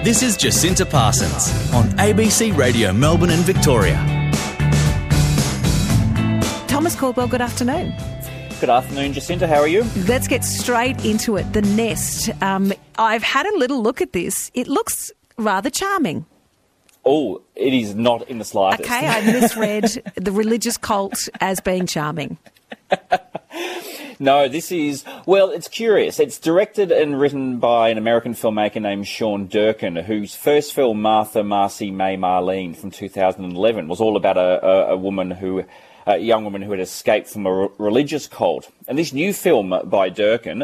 This is Jacinta Parsons on ABC Radio Melbourne and Victoria. Thomas Caldwell, good afternoon. Good afternoon, Jacinta. How are you? Let's get straight into it. The Nest. I've had a little look at this. It looks rather charming. Oh, it is not in the slightest. Okay, I misread the religious cult as being charming. No, this is, well, it's curious. It's directed and written by an American filmmaker named Sean Durkin, whose first film, Martha, Marcy, May, Marlene, from 2011, was all about a young woman who had escaped from a religious cult. And this new film by Durkin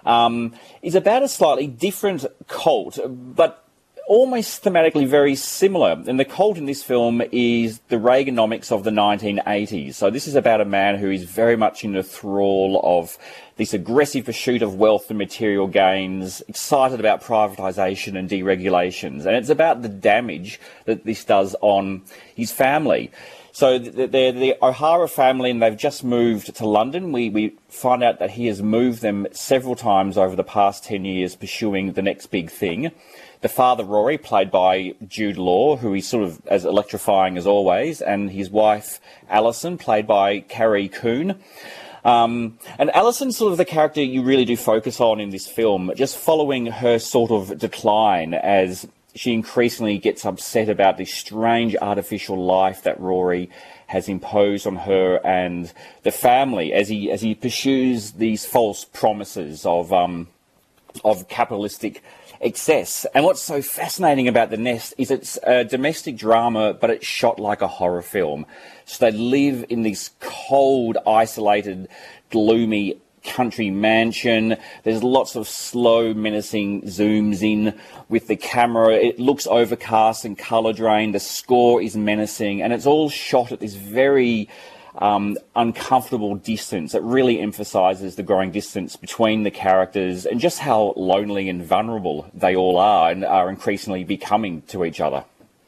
is about a slightly different cult, but almost thematically very similar. And the cult in this film is the Reaganomics of the 1980s. So this is about a man who is very much in the thrall of this aggressive pursuit of wealth and material gains, excited about privatisation and deregulations. And it's about the damage that this does on his family. So they're the O'Hara family, and they've just moved to London. We find out that he has moved them several times over the past 10 years, pursuing the next big thing. The father, Rory, played by Jude Law, who is sort of as electrifying as always, and his wife, Alison, played by Carrie Coon. And Alison's sort of the character you really do focus on in this film, just following her sort of decline as she increasingly gets upset about this strange artificial life that Rory has imposed on her and the family as he pursues these false promises of capitalistic excess. And what's so fascinating about The Nest is it's a domestic drama, but it's shot like a horror film. So they live in this cold, isolated, gloomy country mansion. There's lots of slow, menacing zooms in with the camera. It looks overcast and colour drained. The score is menacing, and it's all shot at this very uncomfortable distance. It really emphasises the growing distance between the characters and just how lonely and vulnerable they all are and are increasingly becoming to each other.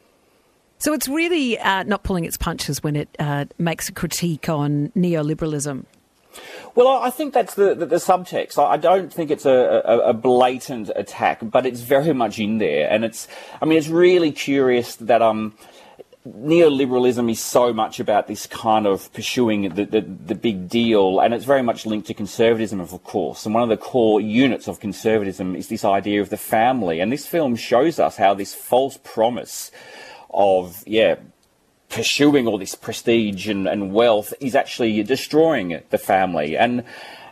So it's really not pulling its punches when it makes a critique on neoliberalism. Well, I think that's the subtext. I don't think it's a blatant attack, but it's very much in there. And it's really curious that neoliberalism is so much about this kind of pursuing the big deal, and it's very much linked to conservatism, of course. And one of the core units of conservatism is this idea of the family. And this film shows us how this false promise of, pursuing all this prestige and wealth is actually destroying the family. And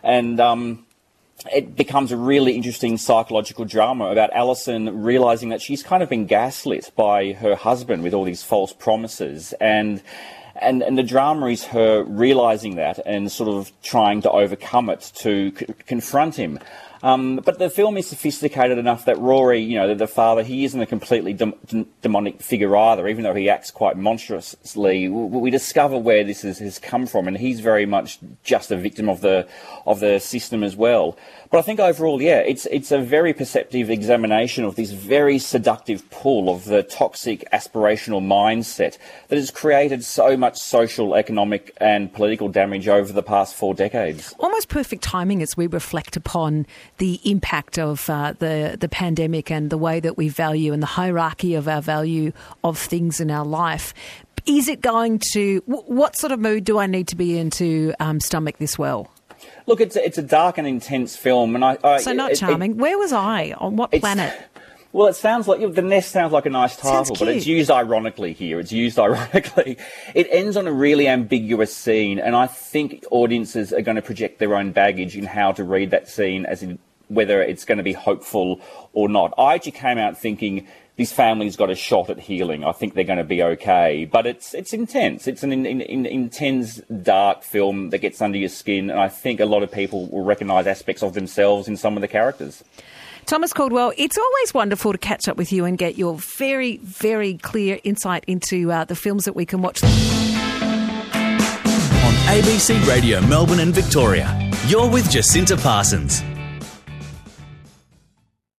it becomes a really interesting psychological drama about Alison realising that she's kind of been gaslit by her husband with all these false promises. And the drama is her realising that and sort of trying to overcome it, to confront him. But the film is sophisticated enough that Rory, the father, he isn't a completely demonic figure either, even though he acts quite monstrously. We discover where this has come from, and he's very much just a victim of the system as well. But I think overall, it's a very perceptive examination of this very seductive pull of the toxic aspirational mindset that has created so much social, economic and political damage over the past 4 decades. Almost perfect timing as we reflect upon the impact of the pandemic and the way that we value and the hierarchy of our value of things in our life. Is it going to... What sort of mood do I need to be in to stomach this well? Look, it's a dark and intense film, and so not charming. Where was I? On what planet? Well, it sounds like The Nest sounds like a nice title, but it's used ironically here. It's used ironically. It ends on a really ambiguous scene, and I think audiences are going to project their own baggage in how to read that scene, as in whether it's going to be hopeful or not. I actually came out thinking this family's got a shot at healing. I think they're going to be okay. But it's intense. It's an intense, dark film that gets under your skin, and I think a lot of people will recognise aspects of themselves in some of the characters. Thomas Caldwell, it's always wonderful to catch up with you and get your very, very clear insight into the films that we can watch. On ABC Radio Melbourne and Victoria, you're with Jacinta Parsons.